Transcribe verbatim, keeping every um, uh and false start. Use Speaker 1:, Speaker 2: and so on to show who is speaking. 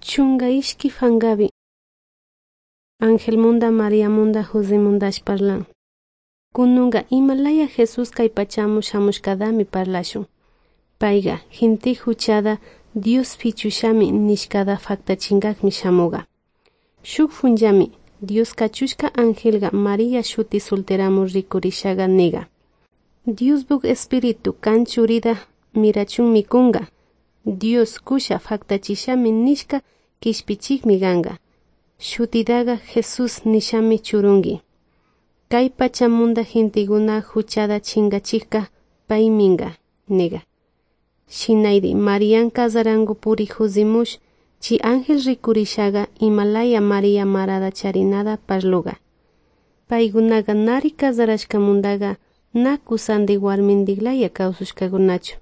Speaker 1: chunga ishki fangabi. Ángel munda María munda José mundash parlan. Kununga Himalaya Jesús kay pachamu shamushkadami parlashun. Paiga hinti huchada Dios fichushami nishkada faktachingakmi shamuga. Shuk funjami Dios kachushka Angelga María shuti solteramu rikurishaga niga. Dios bug espíritu kanchurida mirachun mikunga. Dios kusha faktachishami nishka kishpichikmi ganga. Shutidaga Jesús nishami churungi. Kay pachamunda hintiguna huchada chingachika paiminga niga. Shinaidi Marian kazarangu puri huzimush chi ángel rikurishaga Himalaya María marada charinada parluga. Paigunaga nari kazarashka mundaga na kusandi warmindiglaya kawsushkagunachu.